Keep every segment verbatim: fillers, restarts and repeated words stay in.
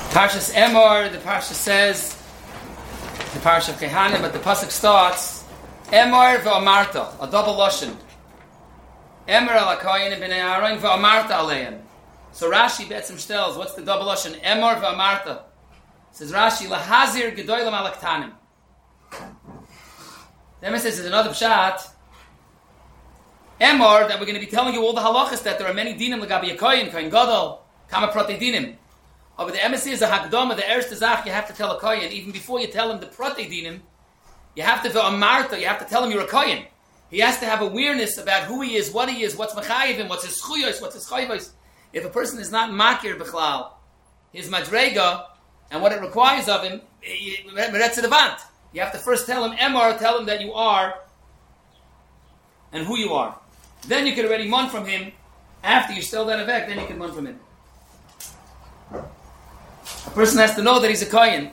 Parshas Emor, the Parsha says, the Parsha of Kehanim, but the pasuk starts, Emor v'amarta, a double lashon. Emor al hakoyin b'nei Aaron v'amarta aleim. So Rashi betzim shtels, what's the double lashon? Emor v'amarta. Says Rashi, lahazir gedolim al haktanim. Then it says, there's another pshat, Emor, that we're going to be telling you all the halachas, that there are many dinim, l'gabi hakoyin, koyin gadol, kama protei dinim. Oh, but the emissary is a hakdama, the erste zach, you have to tell a koyin, even before you tell him the protei dinim, you have to, amarta, you have to tell him you're a koyin. He has to have awareness about who he is, what he is, what's mechayiv him, what's his schuyos, what's his chayvos. If a person is not makir b'chlal, his madrega, and what it requires of him, you have to first tell him, Emor, tell him that you are, and who you are. Then you can already mun from him, after you still that effect, then you can mun from him. A person has to know that he's a kohen.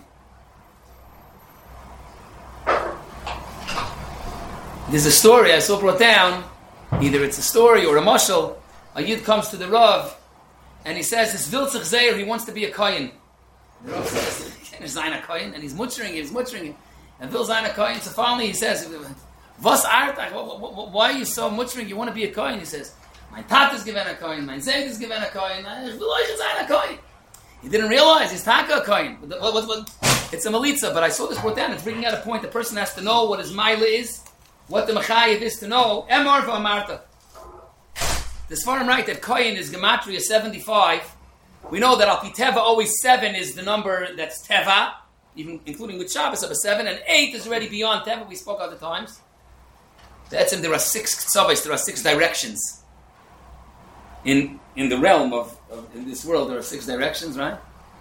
There's a story I saw brought down, either it's a story or a mashal. A yid comes to the Rav, and he says, "This Viltzich Zeir, he wants to be a kohen." The Rav says, "Can he zayin a kohen?" And he's muttering it, he's muttering it. And Vil zayin a kohen, so finally he says, "Vas artach? Why are you so muttering? You want to be a kohen?" He says, "My tat is given a kohen, my zayt is given a kohen, I will zayin a kohen." He didn't realize he's taka a kohen. What, what, what? It's a malitza, but I saw this brought down. It's bringing out a point. The person has to know what his maila is, what the mechayiv is to know. Emor v'amarta. The Sfarim write that kohen is gematria seventy-five. We know that al pi teva always seven is the number that's teva, even including with Shabbos of a seven, and eight is already beyond teva. We spoke other times. That's in there are six ktsavis, there are six directions. In in the realm of, of in this world, there are six directions, right?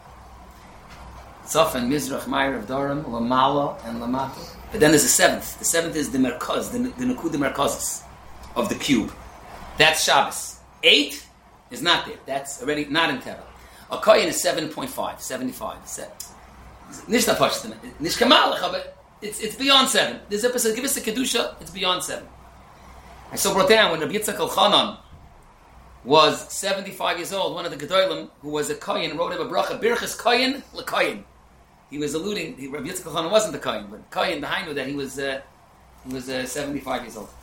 Tzaf and Mizrach, Ma'ariv, Dorim, Lamala, and Lamata. But then there's a seventh. The seventh is the Merkaz, the, the Nukud Merkazis of the cube. That's Shabbos. Eight is not there. That's already not in Teva. A kohen is seven point five, seventy-five. Nishta Pashtan. Nishkamalach, but it's it's beyond seven. This episode, give us the Kedusha, it's beyond seven. I saw brought down when Rabbi Yitzchak Elchanan was seventy-five years old, one of the Gedolim who was a kohen wrote him a bracha, Birchas kohen lekohen. He was alluding, he, Rabbi Yitzchak Elchanan wasn't the kohen, but kohen behind that he was uh, he was uh, seventy-five years old.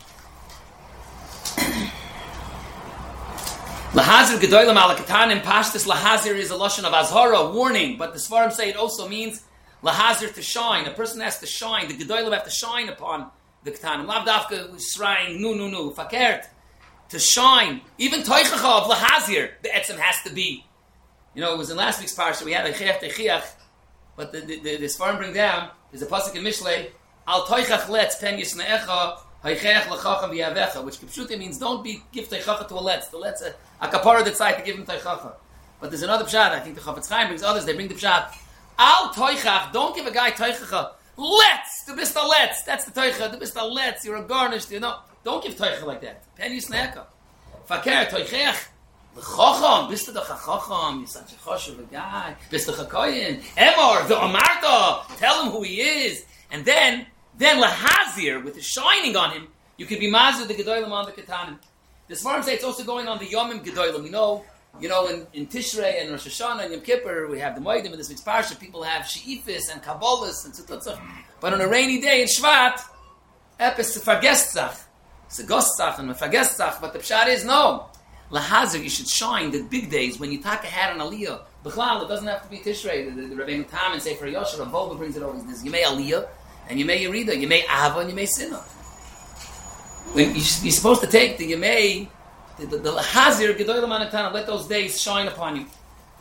Lahazir Gedolim ala Katanim Pashtus. Lahazir is a lashon of azhara, warning, but the Sfarim say it also means Lahazir to shine. A person has to shine. The Gedolim have to shine upon the Katanim. Lav dafka shrine, nu nu nu, fakert. To shine, even toichacha of lahazir, the etzem has to be. You know, it was in last week's parsha we had a chayach techiach, but the the, the, the Sfarim bring down there's a pasuk in Mishlei al toichach letz pen yisneecha haychech lechacham v'yavecha, which kipshuti means don't be give toichacha to a letz. The letz a, a kapara decide to give him toichacha. But there's another pshat. I think the Chafetz Chaim brings others. They bring the pshat al toichach. Don't give a guy toichacha. Let's the bista let's. That's the toicha. The bista let's. You're a garnished. You know. Don't give toicha like that. Penny snacka. Fakir toichech. L'chacham. Bista the chacham. You're such a choshev a guy. Bista chakoyin. Emor the amarta. Tell him who he is. And then, then lahazir with the shining on him. You could be mazir the gedolim on the ketanim. The Sfarim say it's also going on the yomim gedolim. You know, you know in, in Tishrei and Rosh Hashanah and Yom Kippur we have the moedim in this week's parsha. People have sheifis and kabbalas and tzutzatzach. But on a rainy day in Shvat, epis vergestzach. It's a gostzach and a vergestzach, but the pshat is no. Lahazir, you should shine the big days when you take a hat on aliyah. B'chlal, it doesn't have to be Tishrei. The, the, the Rebbeinu Tam and Sefer Yosher, Rav Volba brings it over. There's Yemei Aliyah, and Yemei Yerida, Yemei Ava, and Yemei Sinah. When you, you're supposed to take the Yemei, the, the, the Lahazir, Gedolim Anatana, let those days shine upon you.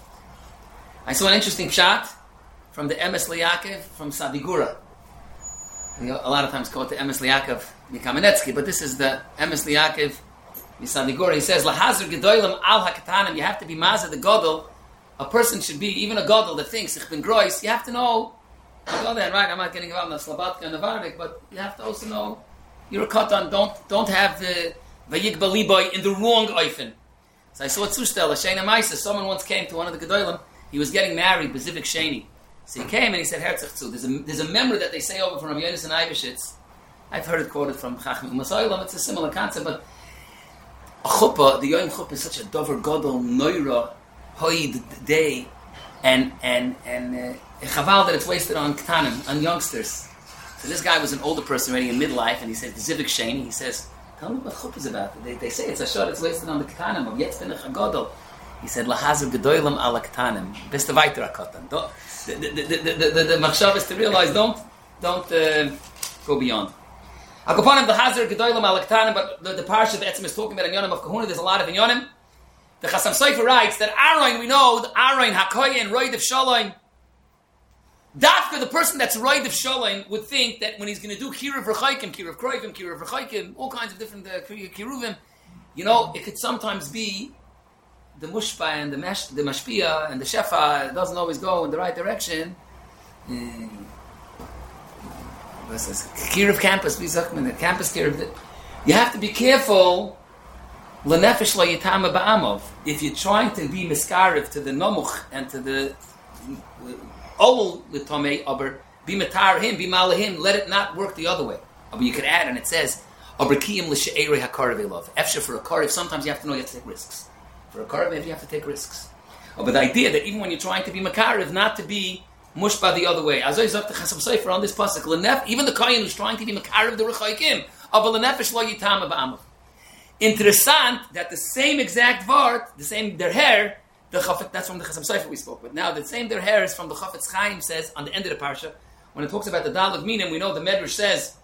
I saw an interesting pshat from the Emes Liyakev from Sadigura. A lot of times called the Emes Liyakev Mikamenetsky, but this is the Emes Liyakev Misadigura. He says, Lahazir Gedolim al hakatanim, you have to be mazah the Godel. A person should be, even a Godel that thinks, ich bin grois, you have to know, go there, right, I'm not getting involved in the Slavatka and the Varvik, but you have to also know, you're a katan, don't don't have the Vayik Baliboy in the wrong oifen. So I saw a Tzustel, a Shena Maisa, someone once came to one of the Gedolim, he was getting married, Bezivik Sheni. So he came and he said, Herzach zu, there's a, there's a member that they say over from Rabbi Yonis and Eibeshitz. I've heard it quoted from Chacham Umasoylam, it's a similar concept, but a chuppah, the Yom Chuppah is such a dover godol, noira, hoid day, And and and uh, chaval that it's wasted on ketanim, on youngsters. So this guy was an older person already in midlife, and he said, the Zivik Shane, he says, tell me what chuppah is about. They, they say it's a shot, it's wasted on the ketanim, of yetz benech hagadol. He said, Lahazer gedoylam ala ketanim, best of weiter akatan. The the the the the the machshav is to realize, don't don't uh, go beyond. Akapanim the Hazer gedoylam ala ketanim, but the, the parsha of Etzim is talking about inyanim of kahuna. There's a lot of inyanim. The Chasam Sofer writes that Aaron, we know, the Aaron Hakoyin, Roid of Shalom. Dafka, the person that's Roid of Shalom, would think that when he's going to do Kiruv Rechaikim, Kiruv Kroivim, Kiruv Rechaikim, all kinds of different uh, Kiruvim, you know, it could sometimes be the Mushpa and the, mash, the Mashpia and the Shefa, it doesn't always go in the right direction. Mm. What's this? Kiruv campus, please, the campus Kiruv. You have to be careful. L'nefesh lo yitama ba'amov. If you're trying to be miskarev to the nomuch and to the ol l'tomei, aber be matar him, be malahim, let it not work the other way. But you could add, and it says, aber kiyim l'she'erei hakarev elov. Efshe for a karev, sometimes you have to know you have to take risks. For a karev, you have to take risks. But the idea that even when you're trying to be makarev, not to be mushba the other way. Azoy zok the Chasam Sofer on this pasuk, l'nef, even the kayin who's trying to be makarev the rechaikim, aber l'nefesh lo yitama ba'amov. Interessant that the same exact word, the same der hair, the Chafetz, that's from the Chasam Sofer we spoke with. Now the same der hair is from the Chafetz Chaim, says on the end of the parsha when it talks about the Daled Minim. We know the Medrash says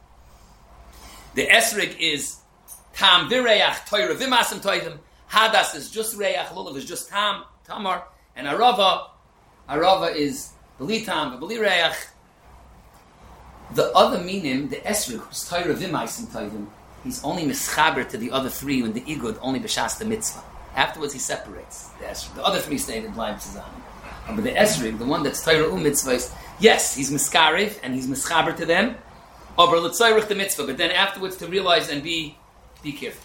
the Esrig is Tam Vireach Toira Vimasim Toivim. Hadas is just Reach, Lulav is just Tam Tamar, and Arava Arava is Beli Tam, Beli Reach. The other Minim, the Esrig, who's Toira Vimasim Toivim, he's only mischaber to the other three when the igud only b'shas the mitzvah. Afterwards he separates the esrig. The other three stay in blind tzazam. But the esrig, the one that's Torah um mitzvahs, yes, he's miskarev and he's mischaber to them. Over l'tzayrich the mitzvah, but then afterwards to realize and be be careful.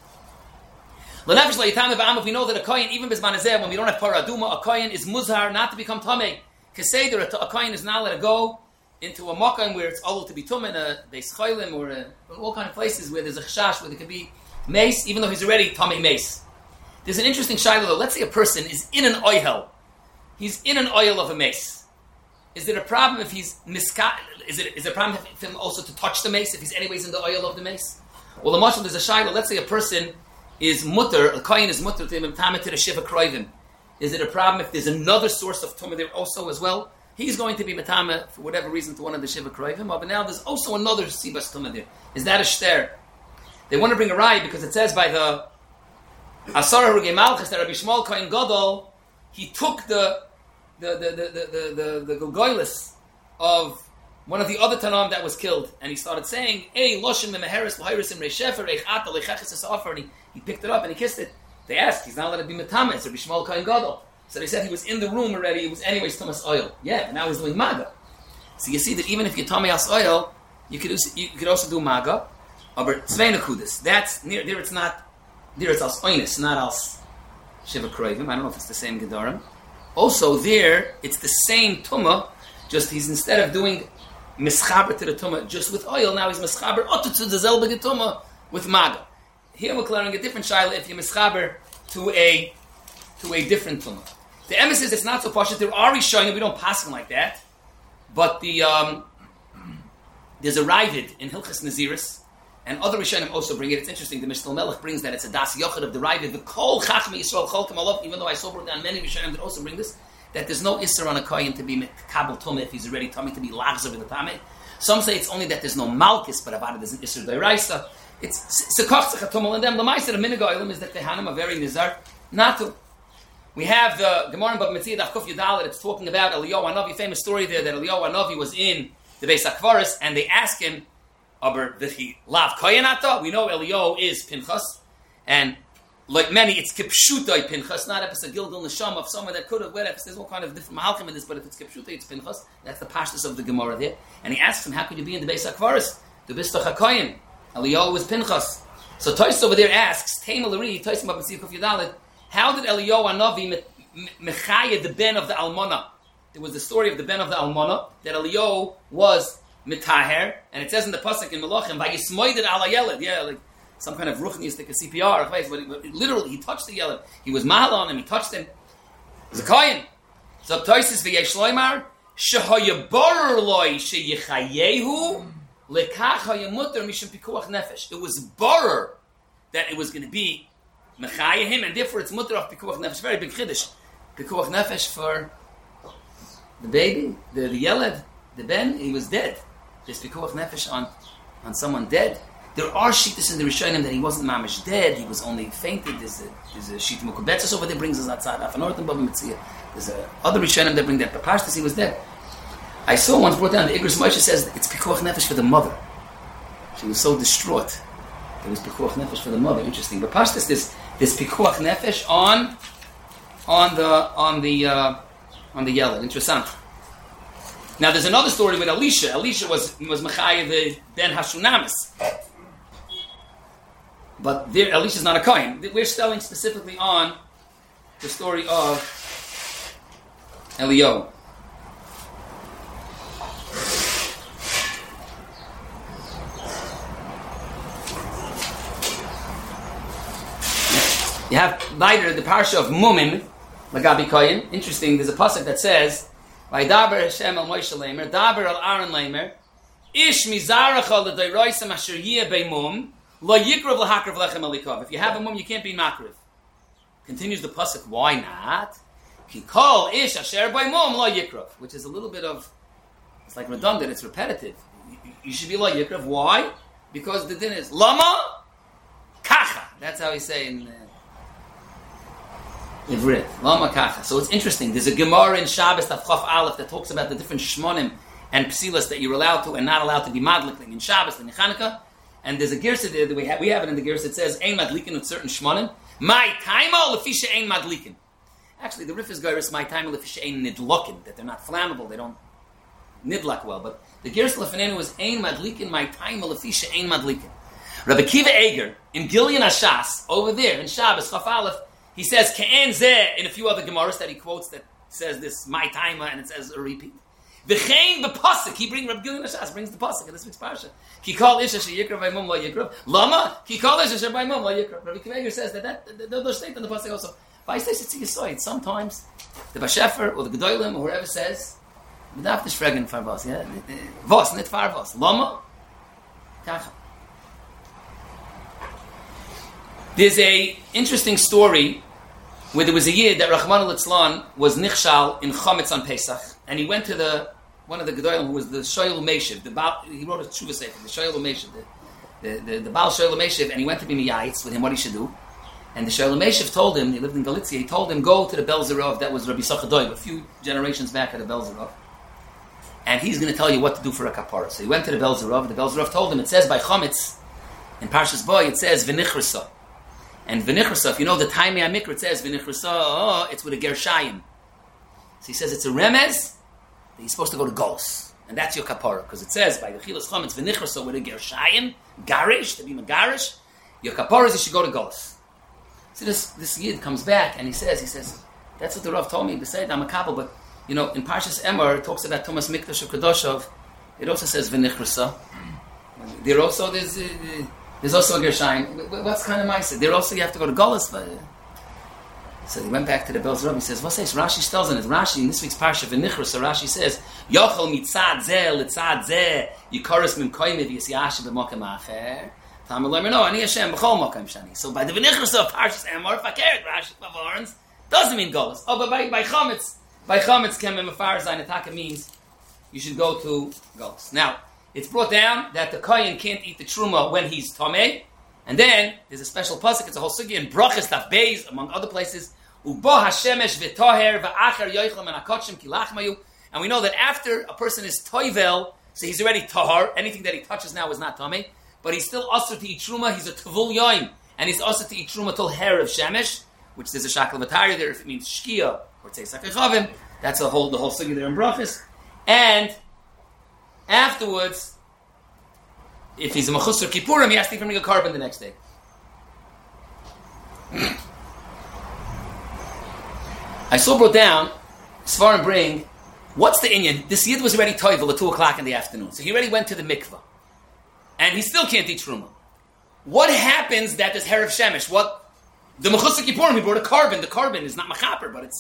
L'nefesh la'itam v'amav, we know that a kohen, even b'zman hazeh, when we don't have paraduma, a kohen is muzhar not to become tamei. Keseder, a kohen is not let it go into a makan where it's all to be tum in a beis chaylim or a, all kind of places where there's a chashash where there could be mace, even though he's already tummy mace. There's an interesting shayla though. Let's say a person is in an oil. He's in an oil of a mace. Is it a problem if he's miska? Is it is it a problem for him also to touch the mace if he's anyways in the oil of the mace? Well, the mashal there's a shayla. Let's say a person is mutter, a kohen is mutter to him, tamet to the shiva kroivim. Is it a problem if there's another source of tumah there also as well? He's going to be matama for whatever reason to one of the shiva kroivim, but now there's also another sibas tumah there. Is that a shter? They want to bring a raya because it says by the Asar Harugei Malchus that Rabbi Shmuel Kohen Gadol, he took the the the the the the, the Gilgoilus of one of the other Tanam that was killed, and he started saying, "Hey, Loshin Memeheres L'Hayrisim Reishefer Reichata Leichachis Esafar," and he, he picked it up and he kissed it. They asked, "He's not allowed to be matama." It's Rabbi Shmuel Kohen Gadol. So they said he was in the room already. It was anyways Tumas oil. Yeah, but now he's doing maga. So you see that even if you tummy as oil, you could you could also do maga. Aber zwei nekudas. That's near there. It's not there. It's als oinus, not als shiva kroivim. I don't know if it's the same gedarim. Also there, it's the same tumah. Just he's instead of doing mischaber to the tumah just with oil, now he's mischaber otu to the zelbege tumah with maga. Here we're clearing a different shaila if you mischaber to a to a different tumah. The emes is it's not so posh. There are showing it. We don't pass them like that, but the um, there's a Ravid in Hilchas Naziris, and other Rishonim also bring it. It's interesting. The Mishnah Melech brings that it's a das yochid of the Ravid. The kol chachmi Yisrael cholkim alav. Even though I saw brought down many Rishonim that also bring this, that there's no isser on a kohen to be kabel tumah if he's already tummy to be lachzer with the tameh. Some say it's only that there's no malchus, but about it there's an isser d'oraisa. It's sekoch tzachatumal and them. The ma'aser of minigoyim is that the hanim are very nizar not to. We have the Gemara in Bava Metzia Daf Kuf Yudalet. It's talking about Eliyahu Hanavi. Famous story there that Eliyahu Hanavi was in the Beis HaKvaris and they ask him, "Aber that he lav koyanata?" We know Eliyahu is Pinchas, and like many, it's kipshutai Pinchas, not episode Gilgal Neshama of someone that could have. Whatever. There's all kind of different mahalchim in this, but if it's kipshutai, it's Pinchas. That's the pashtus of the Gemara there. And he asks him, "How could you be in the Beis HaKvaris? The Bistach HaKoyin. Eliyahu was Pinchas." So Tais over there asks, "Teim Elari Tais Bava Metzia Kuf Yudalet. How did Eliyahu Hanavi mechaya the ben of the almana?" There was the story of the ben of the almana that Eliyahu was mitaher, and it says in the pasuk in Melachim, "Vayismoided ala yeled." Yeah, like some kind of ruchniistic a C P R. But literally, he touched the yeled. He was mahal on him. He touched him. He was a kohen. So Toises v'yesh loymar shehoyaborer loy sheyichayehu lekach hayamuter mishum pikuach nefesh. It was borer that it was going to be mechaya him, and therefore it's mutter of pikuach nefesh. Very big chiddush. Pikuach nefesh for the baby, the, the yeled, the ben. He was dead. There's pikuach nefesh on on someone dead. There are shittas in the Rishonim that he wasn't mamish dead, he was only fainted. There's a there's a shittim mukabetzos over there brings us outside afanortim bava mitzvah. There's a other Rishonim that bring that, but Pashtas he was dead. I saw once brought down the Igros Moshe says it's pikuach nefesh for the mother. She was so distraught. It was pikuach nefesh for the mother. Interesting, but Pashtas this this pikuach nefesh on on the on the uh, on the yellow. Interessant. Now there's another story with Elisha. Elisha was was Mechaya the Ben Hashunamis. But there, Elisha's not a Kohen. We're telling specifically on the story of Eliyahu. You have later the parsha of Mumim, Lagabi Kohen. Interesting, there's a pasuk that says, Vaydaber Hashem al Moshe Leimer, Daber al Aaron Leimer, Ish mizaracha l'dayroisam asher yeh beimum, Lo yikrav lahakrav lechem alikov. If you have a mum, you can't be makriv. Continues the pasuk. Why not? Kikol ish asher by mum lo yikrav, which is a little bit of, it's like redundant. It's repetitive. You should be lo yikrav. Why? Because the din is lama kacha. That's how we say in uh, Ivrit. Lama kacha. So it's interesting. There's a Gemara in Shabbos Tafchaf Aleph that talks about the different shmonim and psilas that you're allowed to and not allowed to be madlikling in Shabbos and in Chanukah. And there's a girsa there that we have, we have it in the girsa that says, Ein madlikin with certain shmonim. My taima lefisha ein madlikin. Actually, the Rif is girsa, my taima lefisha ein nidlokin, that they're not flammable, they don't nidlak well. But the girsa lefenenu was ein madlikin, my taima lefisha ein madlikin. Rabbi Kiva Eger, in Gilyon Ashas, over there, in Shabbos, Chaf Aleph, he says, Ke'en zeh, in a few other Gemaras that he quotes that says this, my taima, and it says a repeat. V'chein b'pasuk, he brings Rabbi Gilyon Ashas brings the pasuk in this week's parsha. Ki kol ish asher yikrav v'imum lo yikrav. Lama ki kol ish asher v'imum lo yikrav. Rabbi Kiva Eger says that that those state in the pasuk also. V'aistais it's yisoid. Sometimes the Bashefer or the Gedolim or whoever says v'daf t'shfregen farvos. Yeah, vos nit farvos. Lama kacha. There's a interesting story where there was a yid that Rahman al-Itzlan was nichshal in Chametz on Pesach. And he went to the one of the Gedolim who was the Shoyel Meshiv. The Baal, he wrote a tshuva sefer, the Shoyel Meshiv, the the, the, the Baal Shoyel Meshiv, and he went to be miyayitz with him what he should do. And the Shoyel Meshiv told him, he lived in Galicia, he told him go to the Bel Zerov, that was Rabbi Sachadoy, a few generations back at the Bel Zerov, and he's going to tell you what to do for a kapara. So he went to the Bel Zerov. The Bel Zerov told him, it says by Chametz in Parshas Boy, it says v'nichrasa, and v'nichrasa. If you know the Taimei Mikra, it says v'nichrasa. Oh, it's with a gershayim. So he says it's a remez. He's supposed to go to Golos. And that's your kapara. Because it says, by the Chilas Chametz, v'nichrasa with a gershayim, garish, to be magarish, your kapara is you should go to Golos. So this, this yid comes back and he says, he says, that's what the Rav told me, beside I'm a couple, but, you know, in Parshas Emor, it talks about Thomas Mikdash of Kadoshov, it also says v'nichrasa. There also, there's, uh, there's also a gershayim. What's kind of nice? There also, you have to go to Golos, but... Uh, So he went back to the Bel Zerov. He says, "What says Rashi tells in it? Rashi in this week's parsha v'nichra." So Rashi says, "Yochel mitzad zeh litzad zeh yikaros mim koyme v'yasyash b'mokem acher." Tam lo no ani Hashem b'chol mokem shani. So by the v'nichra of Parshas Emor, fakert Rashi Bavarns doesn't mean Golos. Oh, but by by Chametz, by Chametz kem mefar zayin ataka means you should go to Golos. Now it's brought down that the kohen can't eat the truma when he's tamei. And then there's a special pasuk. It's a whole sugya in Brachas Daf Beis, among other places. Ubo hashemesh v'toher v'achar yoichlem and akotzim kilachmayu. And we know that after a person is toivel, so he's already tahar. Anything that he touches now is not tamei, but he's still asur to eat truma. He's a tavul yoim, and he's asur to eat truma till hair of shemesh, which there's a shakal matari there if it means shkia or tzeisach echavim. That's a whole the whole sugya there in Brachas. And afterwards, if he's a mechusar kippurim, he has to bring a carbon the next day. I saw brought down, Svarim bring, what's the inyan? This yid was already toivel at two o'clock in the afternoon, so he already went to the mikvah, and he still can't eat truma. What happens that there's hair of shemesh? What the mechusar kippurim? He brought a carbon. The carbon is not machaper, but it's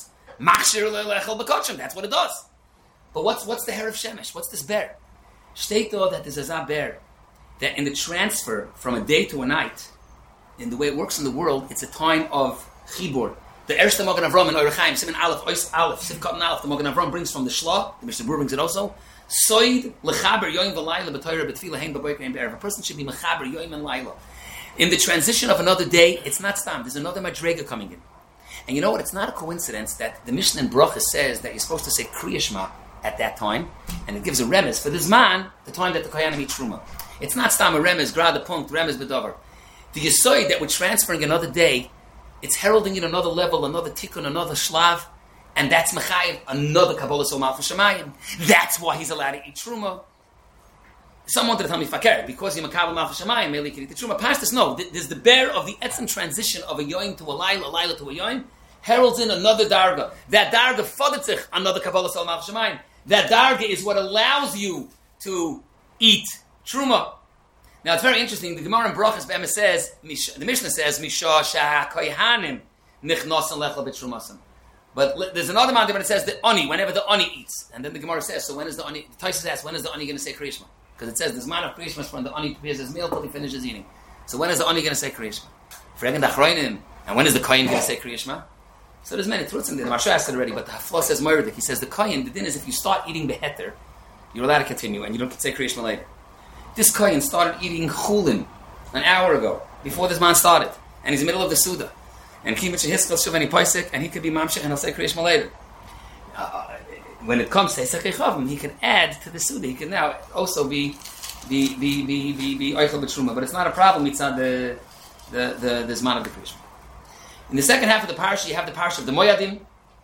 Machshir lechel b'kochim. That's what it does. But what's what's the hair of Shemesh? What's this bear? State though that there's a bear that in the transfer from a day to a night, in the way it works in the world, it's a time of chibur. The Erste Magen Avram in Orechaim, Siman Aleph, Ois Aleph, Sivkat and Aleph, the Magen Avram brings from the Shla, the Mishnah Berurah brings it also, Soid lechaber yoyim v'layla b'toyra b'tfila hein b'boyka hein b'erev. A person should be mechaber yoyim and layla. In the transition of another day, it's not stam. There's another madrega coming in. And you know what? It's not a coincidence that the Mishnah in Bracha says that you're supposed to say Kriya Shema at that time, and it gives a remez for this man, the time that the Kohanim eat Truma. It's not stam a remez, grad a punkt, remez b'dover. The Yisoid that we're transferring another day, it's heralding in another level, another tikkun, another shlav, and that's Mechayiv, another Kabbalah Somal for Shemayim. That's why he's allowed to eat Truma. Someone wanted to tell me Fakir, because he's Makabal Mal for Shemayim, maybe he can eat the Truma. Past this, no. There's the bear of the etzem transition of a yoim to a laila, a laila to a yoim, heralds in another darga. That darga fodetzich, another Kabbalah Somal for Shemayim. That darga is what allows you to eat Truma. Now it's very interesting. The Gemara in Brachas B'Emes says, the Mishnah says, Misha Shah Koyhanim Nichnosan Lechel B'Trumasan. But there's another man that says the ani, whenever the ani eats. And then the Gemara says, so when is the ani, Taisus asks, when is the ani going to say Kriyishma? Because it says, this man of Kriyishma is from the ani prepares his meal till he finishes eating. So when is the ani going to say Kriyishma? And when is the Koyin going to say Kriyishma? So there's many truths in there. The Marsha asked it already, but the Hafla says Moirdik. He says the Koyin, the din is if you start eating beheter, you're allowed to continue and you don't say Kriyishma later. This Koyin started eating chulin an hour ago, before this man started. And he's in the middle of the Suda. And Kimich and Hiskal Shavani Paisik, and he could be Mamshech and he'll say Kriyishma later. Uh, when it comes to Esach Echavim, he can add to the Suda. He can now also be be be be be be Eichel B'Truma. But it's not a problem. It's on the the the the Zman of the Kriyishma. In the second half of the parsha, you have the parsha of the Moyadim.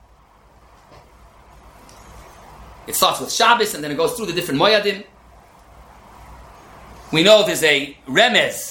It starts with Shabbos and then it goes through the different Moyadim. We know there's a remez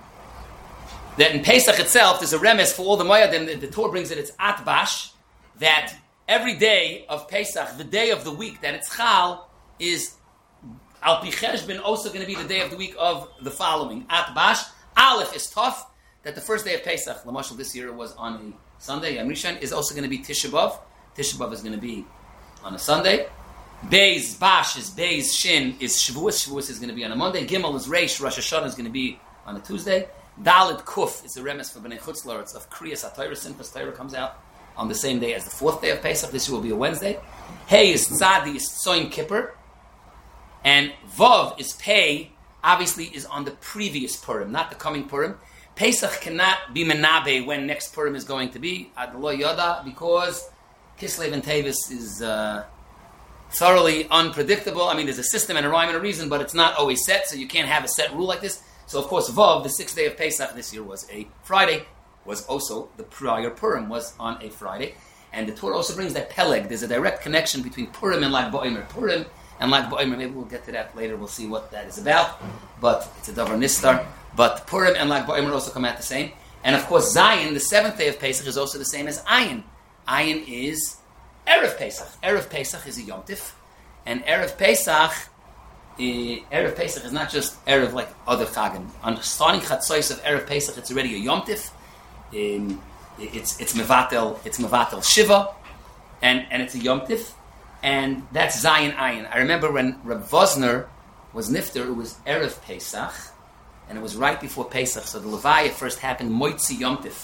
that in Pesach itself, there's a remez for all the Moyadim. The, the Torah brings it, it's Atbash, that every day of Pesach, the day of the week that it's Chal, is Al Pi Cheshbon also going to be the day of the week of the following. Atbash. Aleph is tough, that the first day of Pesach, Lamashal this year was on a Sunday, Yom Rishon, is also going to be Tisha B'Av. Tisha B'Av is going to be on a Sunday. Beis Bash is Beis Shin is Shavuos. Shavuos is going to be on a Monday. Gimel is Reish. Rosh Hashanah is going to be on a Tuesday. Dalit Kuf is the remes for Bnei Chutz La'aretz of Kriyas HaTorah. Simchas Torah comes out on the same day as the fourth day of Pesach. This will be a Wednesday. Hey is Tzadi is Tzoyim Kippur. And Vav is Pei, obviously is on the previous Purim, not the coming Purim. Pesach cannot be Menabe when next Purim is going to be. Ad Lo Yoda, because Kislev and Tevis is uh, thoroughly unpredictable. I mean, there's a system and a rhyme and a reason, but it's not always set, so you can't have a set rule like this. So, of course, Vav, the sixth day of Pesach this year was a Friday, was also the prior Purim was on a Friday. And the Torah also brings that Peleg. There's a direct connection between Purim and Lag Ba'omer. Purim and Lag Ba'omer, maybe we'll get to that later. We'll see what that is about. But it's a Davar Nistar. But Purim and Lag Ba'omer also come out the same. And, of course, Zayin, the seventh day of Pesach, is also the same as Ayin. Ayin is Erev Pesach. Erev Pesach is a Yom Tif. And Erev Pesach... Uh, Erev Pesach is not just Erev like other Chagim. On starting Chatzos of Erev Pesach, it's already a Yom Tif. Um, it's it's Mevatel, it's Mevatel Shiva, and, and it's a Yom Tif, and that's Zayin Ayin. I remember when Reb Vosner was Nifter, it was Erev Pesach, and it was right before Pesach, so the Levaya first happened Moitzi Yom Tif,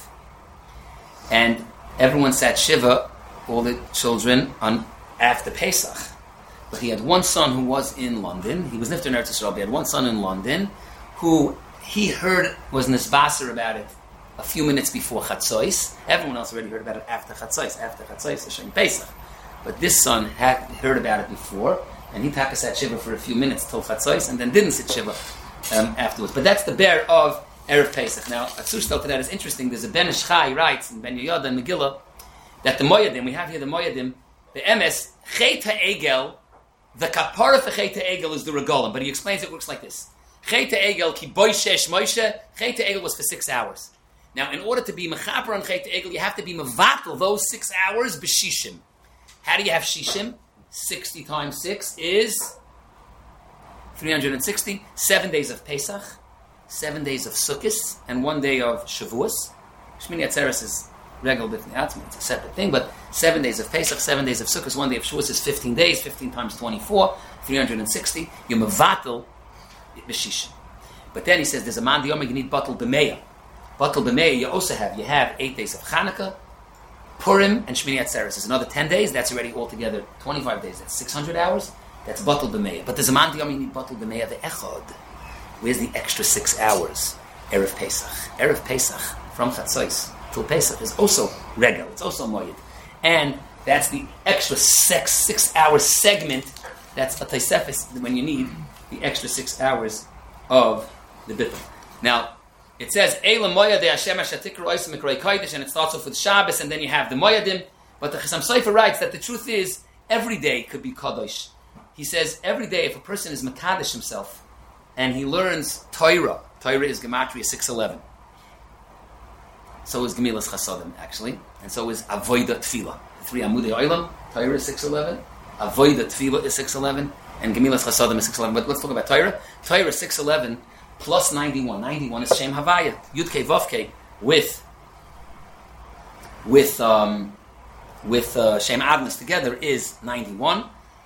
and everyone sat Shiva, all the children, on after Pesach. But he had one son who was in London. He was Nifter in Eretz Yisrael. He had one son in London who he heard was Nisbaser about it a few minutes before Chatzos. Everyone else already heard about it after Chatzos. After Chatzos, Hashem Pesach. But this son had heard about it before, and he taka sat Shiva for a few minutes till Chatzos, and then didn't sit Shiva um, afterwards. But that's the bear of Erev Pesach. Now, a Tzushtel to that is interesting. There's a Ben Ish Chai writes in Ben Yehoyada and Megillah that the Moyadim, we have here the Moyadim, the Emes, Chet HaEgel, the kapara for Chet HaEgel is the regalim, but he explains it works like this. Chet HaEgel ki boy shesh Moshe. Chet HaEgel was for six hours. Now, in order to be mechaper on Chet HaEgel, you have to be mevatel those six hours b'shishim. How do you have shishim? Sixty times six is three hundred and sixty. Seven days of Pesach, seven days of Sukkot, and one day of Shavuos. Shmini Atzeres is Regel b'fnei atzma, it's a separate thing, but seven days of Pesach, seven days of Sukkot, one day of Shavuos is fifteen days, fifteen times twenty-four, three hundred sixty. You're mevatel b'shisha. But then he says there's a man the you need batel b'meya. Batel b'meya you also have, you have eight days of Chanukah, Purim, and Shmini Atzeres. It's another ten days, that's already altogether twenty-five days, that's six hundred hours, that's batel b'meya. But there's a man the you need batel b'meya the echad. Where's the extra six hours? Erev Pesach. Erev Pesach, from Chatzos till Pesach, is also regel, it's also moyed. And that's the extra six, six hour segment, that's a Tosefes, when you need the extra six hours of the bittul. Now, it says, Eila moyad de Hashem ashatikru oisim mikroi kodesh, and it starts off with Shabbos, and then you have the moyadim. But the Chasam Sofer writes that the truth is, every day could be kadosh. He says, every day, if a person is makadosh himself, and he learns Torah, Torah is Gematria six eleven. So is Gemilas Chasadim, actually. And so is Avoida Tefillah. The three Amudei Olam, Torah is six eleven, Avoida Tefillah is six eleven, and Gemilas Chasadim is six eleven. But let's talk about Torah. Torah is six eleven plus ninety-one. ninety-one is Shem Havaya. Yud-Kei Vav-Kei with, with, um, with uh, Shem Adnas together is ninety-one.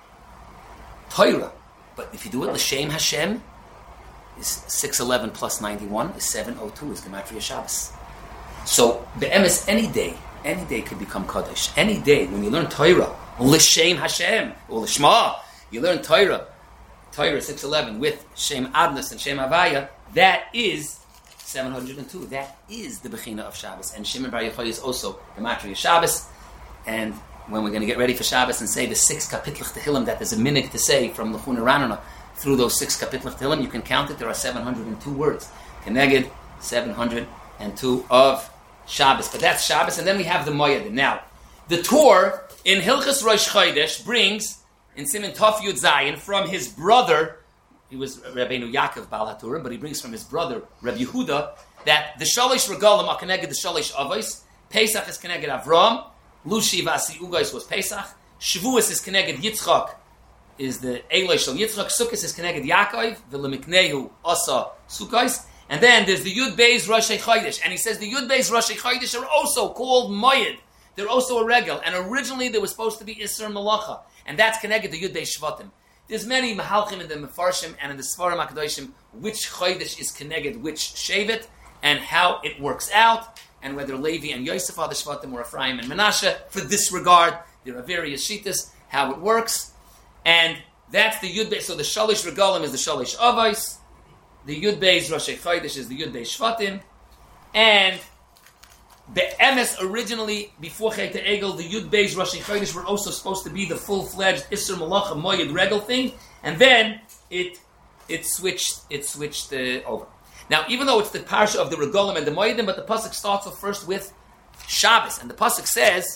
Torah. But if you do it L'Shem Hashem, is six eleven plus ninety-one is seven oh two, is Gematria Shabbos. So, be'emes, any day, any day could become Kaddish. Any day, when you learn Torah, L'Shem Hashem, or L'Shma, you learn Torah, Torah six eleven with Shem Adnas and Shem Havaya, that is seven hundred two. That is the Bechina of Shabbos. And Shimon Bar Yochai is also Gematria Shabbos. And when we're going to get ready for Shabbos and say the six Kapitlach Tehillim that there's a minute to say from L'chuna Ranana, through those six Kapitlach Tehillim, you can count it, there are seven hundred two words. Keneged, seven hundred two of Shabbos. But that's Shabbos, and then we have the Moyadim. Now, the Torah in Hilchas Rosh Chodesh brings, in Siman Tov Yud Zayin, from his brother, he was Rabbeinu Yaakov Baal HaTorah, but he brings from his brother, Reb Yehuda, that the Shalish Regalim are Keneged the Shalish Avos, Pesach is Keneged Avram, Lushi Vasi Ugais was Pesach, Shavuos is Keneged Yitzchak, is the Eloi Shal Yitzchak, Sukkot is Keneged Yaakov, the Lemiknehu Asa Sukkos, and then there's the Yud Beis Rosh Chodesh, and he says the Yud Beis Rosh Chodesh are also called Moyed. They're also a regel, and originally they were supposed to be Isser Malacha, and that's Keneged the Yud Beis Shvatim. There's many Mahalchim in the Mefarshim and in the Sfarim HaKadoshim which Chodesh is Keneged which Shevet, and how it works out, and whether Levi and Yosef are the Shvatim or Ephraim and Menashe. For this regard, there are various Shittas, how it works. And that's the Yud Beis. So the Shalish Regalim is the Shalish Avos. The Yud Beis Rosh Chodesh is the Yud Beis Shvatim. And Be'emes, originally, before Chet Egel, the Yud Beis Rosh Chodesh were also supposed to be the full-fledged Isser Malacha Moyed Regel thing. And then it it switched it switched uh, over. Now, even though it's the parsha of the Regalim and the Moedim, but the pasuk starts off first with Shabbos, and the pasuk says,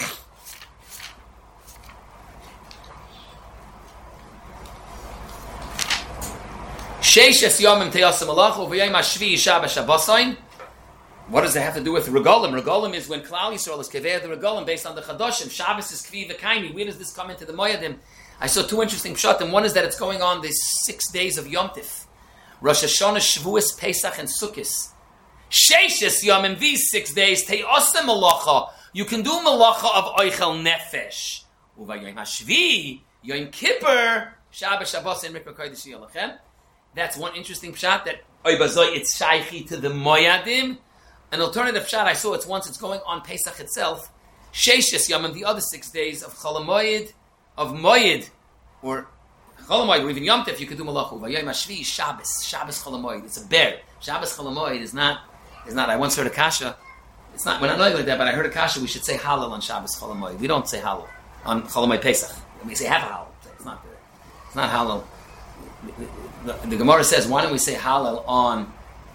"Sheishes yomim teyasim alachu v'yom hashvi Shabbos Shabbosayin." What does it have to do with Regalim? Regalim is when Klal Yisrael is kevei the Regalim based on the Chadoshim. Shabbos is kvi v'kaimi. Where does this come into the Moedim? I saw two interesting pshatim. One is that it's going on these six days of Yom Tif. Rosh Hashanah, Shavuos, Pesach, and Sukkot. Sheishes yomim, these six days, te'osem malacha. You can do malacha of oichel nefesh. Uva yom hashvi, yom kippur, Shabbos, Shabbos, and Mikra Kodesh Yolachem. That's one interesting pshat, that oibazoi, it's shaychi to the moyadim. An alternative pshat I saw, it's once it's going on Pesach itself. Sheishes yomim, the other six days of Chol HaMoed, of Moed, or Chol HaMoed, or even Yom Tov, you could do malacha. Vayom hashvi, Shabbos, Shabbos Chol HaMoed. It's a bear. Shabbos Chol HaMoed is not, is not. I once heard a kasha. It's not. We're not like that, but I heard a kasha. We should say Hallel on Shabbos Chol HaMoed. We don't say Hallel on Chol HaMoed Pesach. We say have a Hallel. It's not. It's not Hallel. The, the, the Gemara says, why don't we say Hallel on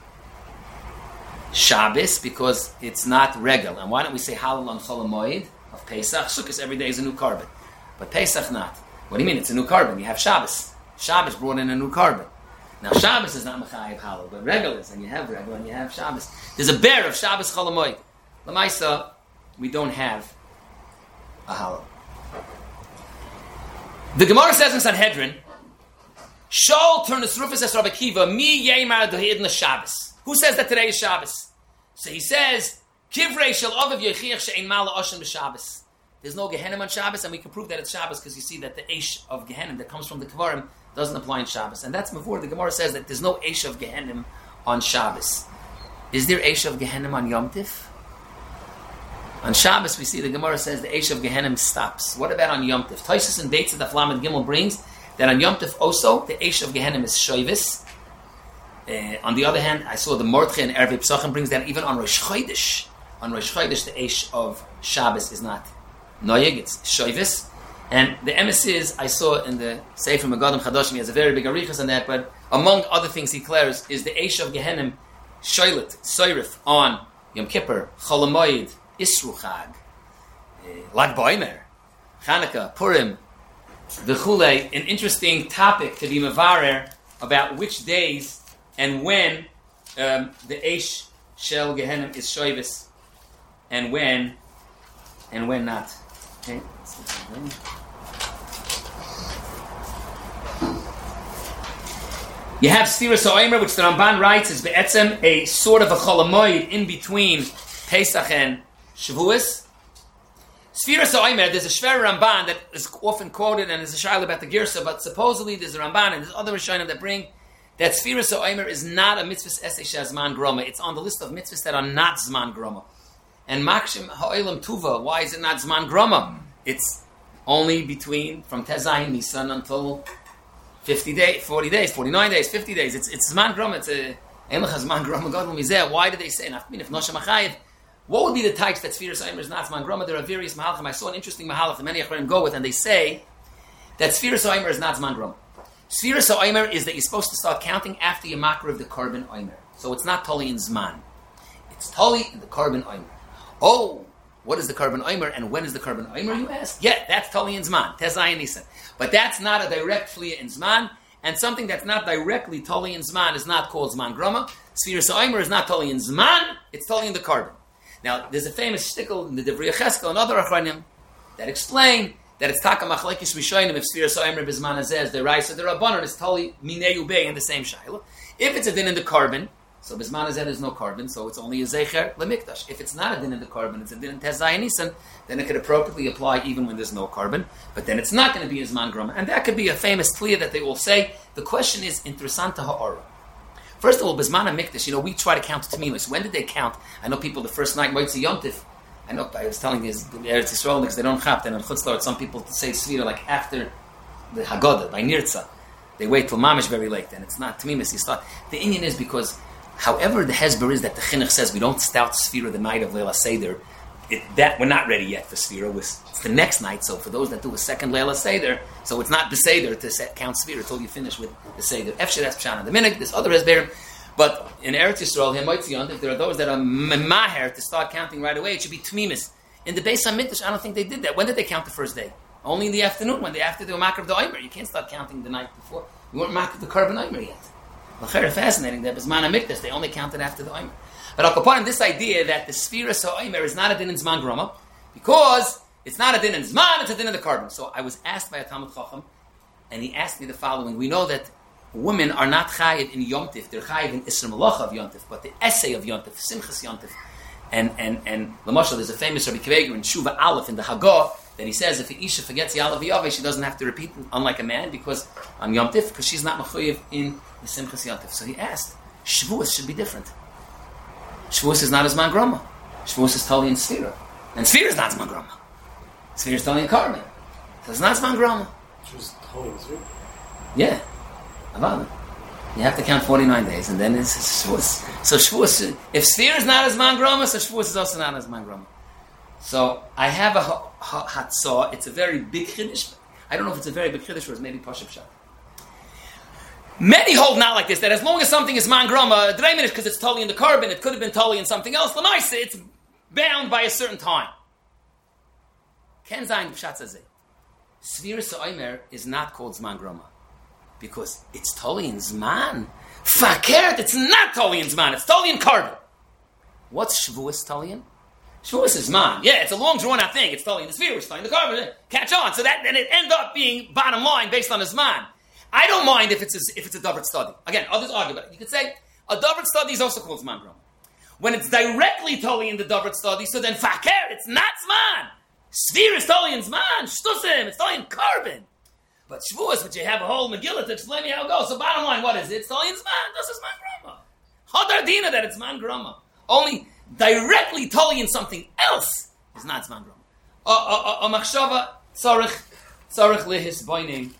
Shabbos, because it's not regal, and why don't we say Hallel on Chol HaMoed of Pesach? Sukkot every day is a new carbon, but Pesach not. What do you mean? It's a new carbon. You have Shabbos. Shabbos brought in a new carbon. Now Shabbos is not Mechayev Hallel, but regal is, and you have regal and you have Shabbos. There's a bear of Shabbos Chol HaMoed. L'maisa, we don't have a Hallel. The Gemara says in Sanhedrin, Shaul turnus Rufus es Rabbi Kiva, mi yemar dohidna Shabbos. Who says that today is Shabbos? So he says, Kivrei shel Aviv Yechiach she'ein mala Oshem b'Shabbos. There's no Gehenim on Shabbos, and we can prove that it's Shabbos because you see that the Eish of Gehenim that comes from the Kvarim doesn't apply in Shabbos. And that's before the Gemara says that there's no Eish of Gehenim on Shabbos. Is there Eish of Gehenim on Yom Tif? On Shabbos, we see the Gemara says the Eish of Gehenim stops. What about on Yom Tif? Taisus and Beitz of the Flamet Gimel brings that on Yom Tif also, the Eish of Gehenim is Shoivis. Uh, on the other hand, I saw the Mordche and Erve Psachim brings that even on Rosh Chodesh, on Rosh Chodesh, the Eish of Shabbos is not Noyeg, it's Shoivis. And the emes is, I saw in the Sefer Megadim Chadoshim, he has a very big arichas on that, but among other things he declares is the Eish of Gehenim, Shoilet, Soirif, on Yom Kippur, Chol HaMoed, Isru Chag, uh, Lag Baimer, Chanukah, Purim, V'chulei, an interesting topic to be mevarer about which days and when um, the Eish Shel Gehenim is Shoivis, and when, and when not. Okay. You have Sfiras HaOmer, which the Ramban writes is be'etzem a sort of a Chol HaMoed in between Pesach and Shavuos. Sfiras HaOmer, there's a Shver Ramban that is often quoted and is a shaila about the Girsa, but supposedly there's a Ramban and there's other Rishonim that bring that Sfiras HaOmer is not a mitzvah essay shazman groma. It's on the list of mitzvahs that are not zman groma. And Makshim Ha'olam Tuva, why is it not Zman Groma? It's only between, from Tezayin Nisan until fifty days, forty days, forty-nine days, fifty days. It's it's Zman Groma, it's a Emech Zman Groma Gadol Mizeh. Why do they say, if Nosha Machayev, what would be the types that Sfiras HaOmer is not Zman Groma? There are various Mahalachim. I saw an interesting Mahalach that many Achronim go with, and they say that Sfiras HaOmer is not Zman Groma. Sfiras HaOmer is that you're supposed to start counting after your makar of the Korban Omer. So it's not Toli in Zman. It's Toli in the Korban Omer. Oh, what is the Korban Omer and when is the Korban Omer, you ask? Yeah, that's Toli in Zman, Tezayin Nisan. But that's not a direct Fliya in Zman, and something that's not directly Toli in Zman is not called Zman Groma. Sfiras HaOmer is not Toli in Zman, it's Toli in the Korban. Now, there's a famous shtickle in the Devrei Cheskel and other Achronim that explain that it's Taka Machlekes Rishonim if Sfiras HaOmer Bizman Hazeh is the Raisa, the Rabbanon is Toli Minei Ubei in the same Shaila. If it's a din in the Korban, so Bizman Hazeh there's no Korban, so it's only a Zecher Lemikdash. If it's not a din in the Korban, it's a din in Tezayin Nisan, then it could appropriately apply even when there's no Korban, but then it's not going to be a Zman Groma. And that could be a famous Tliya that they will say. The question is, Interessanta Ha'ora. First of all, Bizman HaMikdash, you know, we try to count Tamimus. When did they count? I know people the first night, Moitzi Yom Tif, I know, I was telling his Eretz Yisrael, because they don't chap, and on Chutzlar, some people say Svira like after the Haggadah, by Nirtza. They wait till Mamish very late, and it's not Tamimus. You start. The Indian is because, however the Hezber is that the Chinuch says we don't stout Sfira the night of Leila Seder, it, that we're not ready yet for Sfira. It's the next night, so for those that do a second Leila Seder, so it's not the Seder to set, count Sfira until you finish with the Seder. Efshe, that's Pshana. The Minig, there's other Hezberim, but in Eretz Yisrael, if there are those that are maher to start counting right away, it should be Tmimis. In the Beis HaMikdash, I don't think they did that. When did they count the first day? Only in the afternoon, when they after the Makar of the Omer. You can't start counting the night before. You weren't Makar of the Korban Omer yet. L'cher, fascinating that Bizman HaMikdash, they only counted after the Omer. But I'll upon this idea that the Sfiras HaOmer is not a din in Zman Groma, because it's not a din in Zman, it's a din in the Korban. So I was asked by a Talmud Chacham, and he asked me the following. We know that women are not chayiv in Yom Tif, they're chayiv in Isra Malacha of Yom Tif, but the essay of Yom Tif, Simchas Yom Tif, and and and Lamashal, there's a famous Rabbi Kveger in Shuva Aleph in the Hagah that he says if the Isha forgets the Aleph Yaveh, she doesn't have to repeat it, unlike a man, because on Yom Tif, because she's not mechuyev in the Simchas Yom Tif. So he asked, Shavuos should be different. Shavuos is not as Zman Groma. Shavuos is Tali in Sfira, and Sfira is not Zman Groma. Sfira is Tali in Korban, so it's not Zman Groma. Shavuos Tali in Sfira. Yeah. You have to count forty-nine days, and then it's Shavuos. So Shavuos, if Sfira is not as Man Groma, so Shavuos is also not as Man Groma. So I have a ha- ha- Hatzah. It's a very big Chiddush. I don't know if it's a very big Chiddush or it's maybe Pashup Pshat. Many hold not like this, that as long as something is Man Groma, Dreiminish, because it's Tali in the Korban, it could have been Tali in something else, Lamaisa, it's bound by a certain time. Ken Zayin Pshat Zazeh. Sfiras HaOmer is not called Zman Groma. Because it's Toli in Zman. Fakert, it's not Toli in Zman, it's Toli in Korban. What's Shavuos Toli in? Shavuos is Zman. Yeah, it's a long drawn out thing. It's Toli in the Sfira, it's Toli in the Korban. Catch on. So that then it ends up being bottom line based on the Zman. I don't mind if it's a, if it's a Davar study. Again, others argue, but you could say a Davar study is also called Zman Groma. When it's directly totally in the Dovrat study, so then Faker, it's not Zman. Sphere is totally in Zman. Shtusim, it's totally in carbon. But Shavuos, which you have a whole Megillah to explain me how it goes. So bottom line, what is it? It's totally in Zman. This is Zman Grama. Hadar Dina that it's Zman Grama. Only directly totally in something else is not Zman Grama. A machshava tzarich tzarich lehis boinim.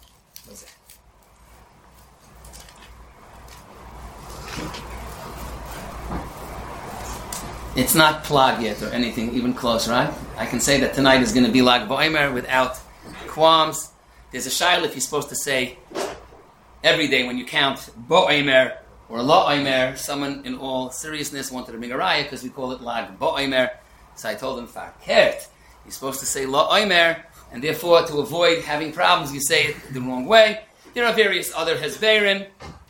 It's not plag yet or anything even close, right? I can say that tonight is going to be Lag Ba'omer without qualms. There's a shayla if you're supposed to say every day when you count Ba'omer or La'omer. Someone in all seriousness wanted to bring a raya because we call it Lag Ba'omer. So I told him, Fakert. You're supposed to say La'omer, and therefore to avoid having problems, you say it the wrong way. There are various other hezberim.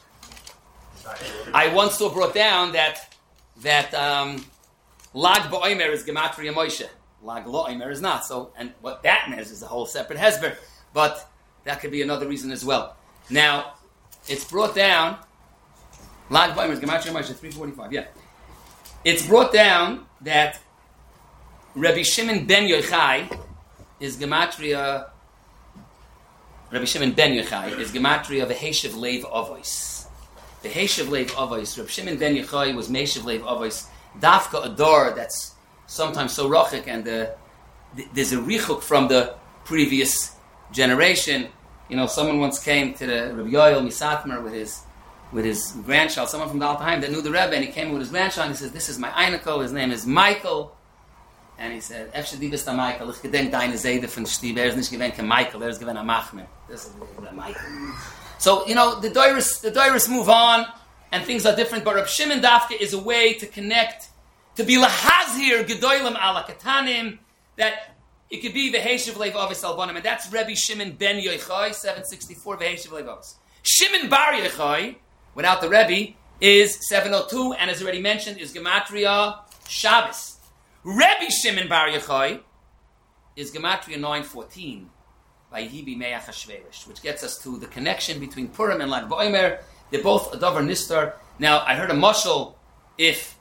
I once saw brought down that that um, Lag Ba'omer is Gematria Moshe. Lag La'omer is not. So, and what that means is a whole separate hezber. But that could be another reason as well. Now, it's brought down, Lag Ba'omer is Gematria Moshe, three forty-five, yeah. It's brought down that Rabbi Shimon ben Yochai is Gematria, Rabbi Shimon ben Yochai is Gematria of a Heshiv Leiv Avos. The Heshiv Leiv Avos, Rabbi Shimon ben Yochai was Meshiv Leiv Avos, Dafka a door that's sometimes so rochik, and the, the, there's a richuk from the previous generation. You know, someone once came to the Rabbi Yoel Misatmer with his with his grandchild, someone from the Altaheim that knew the Rebbe, and he came with his grandchild, and he says, this is my Einiko, his name is Michael. And he said, Efshe di bist a Michael, ich gedenk deine Seide von Stieb, er ist nicht gewinnt kein Michael, er ist gewinnt a Machmer. This is a Michael. So, you know, the Doiris, the Doiris move on, and things are different, but Reb Shimon Dafka is a way to connect, to be lahazir gedoylem ala katanim, that it could be the Heshiv Leiv Avos Albanim, and that's Rabbi Shimon ben Yochai, seven sixty-four, the Heshiv Leiv Avos. Shimon bar Yochai, without the Rebbe, is seven oh two, and as already mentioned, is Gematria Shabbos. Rabbi Shimon bar Yochai is Gematria nine fourteen, by Yibi Me'ach HaShverish, which gets us to the connection between Purim and Lag Ba'omer. They're both a Dover Nistar. Now, I heard a mashal, if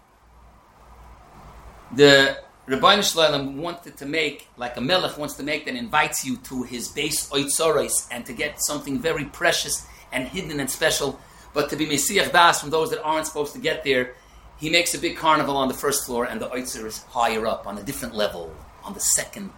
the Rebbeinu Shlalem wanted to make, like a melech wants to make, that invites you to his base oitzoros, and to get something very precious and hidden and special, but to be Mesiach Das from those that aren't supposed to get there, he makes a big carnival on the first floor, and the oitzor is higher up, on a different level, on the second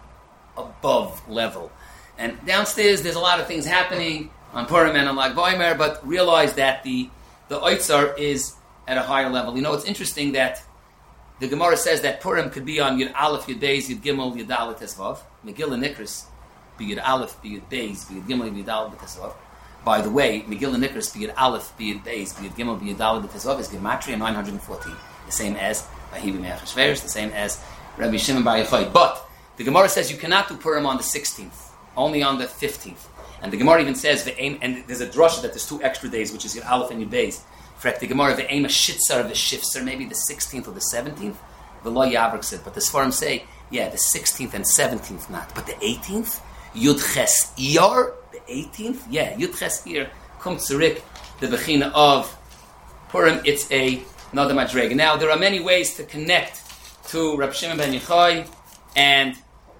above level. And downstairs, there's a lot of things happening on Purim and on Lag Ba'omer, but realize that the, the oitzor is at a higher level. You know, it's interesting that the Gemara says that Purim could be on Yud Aleph, Yud Beis, Yud Gimel, Yud Dalet, Tesvav. Megillah Nikris, be Yud Aleph, be Yud Beis, be Yud Gimel, be Yud Dalet, Tesvav. By the way, Megillah Nikris, be Yud Aleph, be Yud Beis, be Yud Gimel, be Yud Dalet, Tesvav is Gematria nine fourteen. The same as Vahibi Me'ach HaShverish, the same as Rabbi Shimon bar Yochai. But the Gemara says you cannot do Purim on the sixteenth, only on the fifteenth. And the Gemara even says, and there's a drasha that there's two extra days, which is Yud Aleph and Yud Beis. For the Gemara, the aim of Shitzar, the Shifzer, maybe the sixteenth or the seventeenth. The Lo Yavrik said, but the Sfarim say, yeah, the sixteenth and seventeenth not. But the eighteenth, Yud Ches Iyar, the eighteenth, yeah, Yud Ches Iyar, Kum Tzurik, the Bechina of Purim, it's a, another Madrega. Now, there are many ways to connect to Reb Shimon ben Yochai, and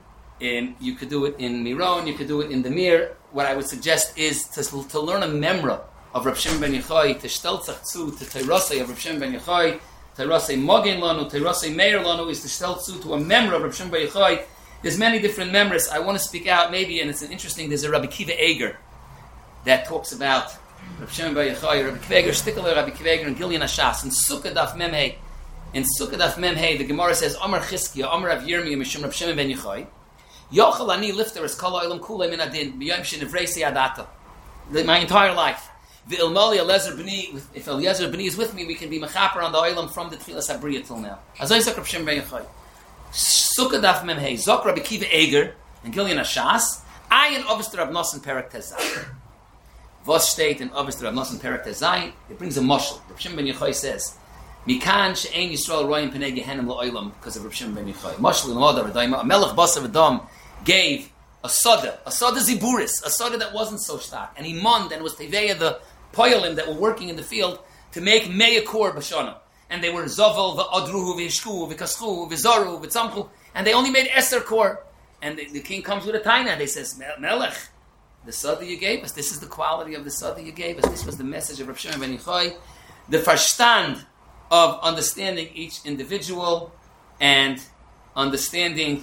in, you could do it in Miron, you could do it in the Mir. What I would suggest is to, to learn a memra of Reb Shimon ben Yochai, to Shtelzach zu, to Teirasei of Reb Shimon ben Yochai, Teirasei Mogen Lanu, Teirasei Meir Lanu, is to Shtelzu to a memra of Reb Shimon ben Yochai. There's many different members. I want to speak out maybe, and it's an interesting, there's a Rabbi Kiva Eger that talks about Reb Shimon ben Yochai, Rabbi Kiva Eger, Stikler Rabbi Kiva Eger, and Gilyan Ashas, and Sukkah Daf Memhei. In Sukkah Daf Memhei, the Gemara says, Amar Chizkiya, Amar Rav Yirmiyah, Mishum Reb Shimon ben Yochai, Yochel ani lifter es kol ha'olam kulei min adin b'yom shenevrei adata. My entire life. The Ilmali Eliezer B'ni, if Eliezer B'ni is with me, we can be mechaper on the olam from the Tfilas Habriya till now. As I say, Reb Shimon ben Yochai. Sukkah Daf Memhei, Zok Rabbi Kiva Eger, and Gilyan Ashas, Ayin Ovester Rav Nosson Perek Tezayin. Vos steht in Ovester Rav Nosson Perek Tezayin, it brings a mashal. Reb Shimon ben Yochai says, Mikan she'ein Yisrael royim penei Gehenim la'olam, because of Reb Shimon ben Yochai. Mashal l'modav Radayma, a melech basav Adam gave a soda, a soda ziburis, a soda that wasn't so stark, and he mond and was teveya the poyolim that were working in the field to make meyakor b'shana. and they were Zovel, V'odruhu, V'ishku, V'kaschu, V'zoru, V'tzamchu, and they only made Esther core. And the, the king comes with a taina, and they says, Melech, the Sada you gave us, this is the quality of the Sada you gave us, this was the message of Rav Shimon ben Yochai, the verstand of understanding each individual, and understanding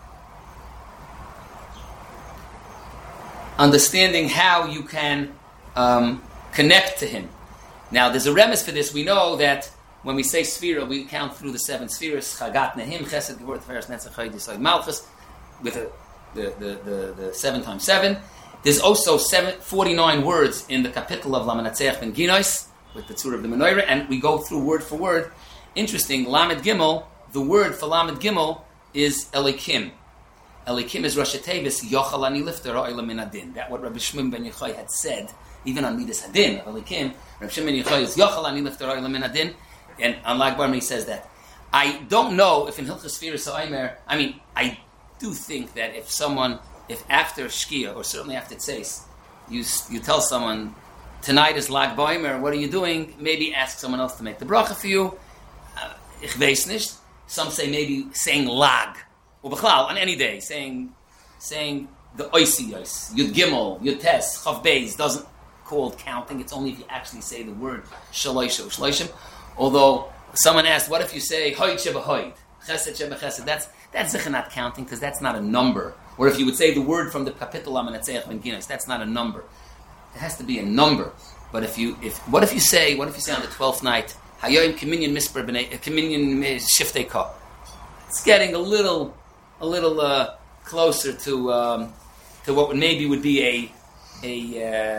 understanding how you can um, connect to him. Now, there's a remes for this. We know that when we say Sphira, we count through the seven spheres, Chagat, Nehim, Chesed, Gevurah, Tiferes, Netzach, Chayid, Yisod, Malchus, with a, the, the, the, the seven times seven. There's also seven, forty-nine words in the capital of Lamanatzeach ben Ginois, with the Tzur of the Menorah, and we go through word for word. Interesting, Lamed Gimel, the word for Lamed Gimel is Elikim. Elikim is Rosh Tevis, Yochal Ani Lifter Ha'olam Min Adin. That's what Rabbi Shimon ben Yochai had said, even on Midas Hadin, Elikim. Rabbi Shimon ben Yochai is Yochal Ani Lifter Ha'olam Min Adin, and on Lag Barmi he says that. I don't know if in Hilchas Sfiras Ha'omer, I mean, I do think that if someone, if after Shkia, or certainly after Tzeis, you you tell someone, tonight is Lag Baimer, what are you doing? Maybe ask someone else to make the bracha for you. Ich weiß nicht. Some say maybe saying Lag, or B'chlal, on any day, saying saying the Oisi Yos, Yud Gimel, Yud Tes, Chav Beis, doesn't call counting, it's only if you actually say the word Shaloisha, Shloishim. Although, someone asked, what if you say Hoyd Sheba Hoyd, Chesed Sheba Chesed, that's That's sicher not counting, because that's not a number. Or if you would say the word from the kapitel Lamanatzeach ben Ginois, that's not a number. It has to be a number. But if you, if what if you say, what if you say on the twelfth night, Hayoim Kiminyan Misper B'nei Kiminyan Shiftei Ka? It's getting a little, a little uh, closer to um, to what maybe would be a a uh,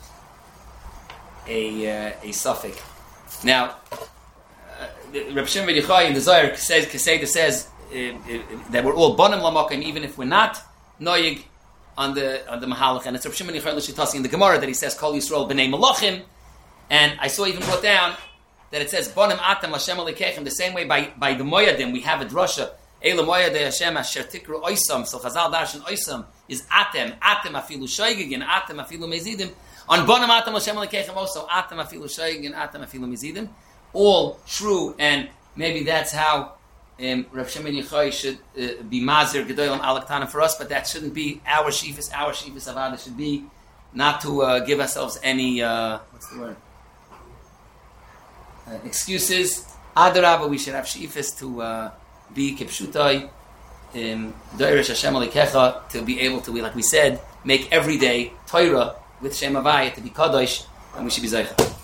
a uh, a suffix. Now, uh, Reb Shimon ben Yochai in the Zohar says, Keseda says. Uh, uh, that we're all bonim lamakim, even if we're not noyig on the on the mahalach. And it's Reb Shimon Yochai L'Shitasi in the Gemara that he says Kol Yisrael b'nei malachim. And I saw even brought down that it says bonim atem Hashem Elokeichem. The same way by by the moyadim we have a drasha Eila moyadei Hashem asher tikru oisam. So Chazal darshan oisam is atem atem afilu shoygin atem afilu mezidim. On bonim atem Hashem Elokeichem also atem afilu shoygin atem afilu mezidim. All true, and maybe that's how. Um, Rav Shimon Yochai should uh, be Mazir Gedolim Alaktana for us, but that shouldn't be our Shifas. Our Shifas Avada should be not to uh, give ourselves any, uh, what's the word? Uh, excuses. Adarabah, we should have Shifas to uh, be Kipshutai, um, Doirish Hashem Alikecha, to be able to, like we said, make every day Torah with Shem Havaya to be Kadosh, and we should be Zaycha.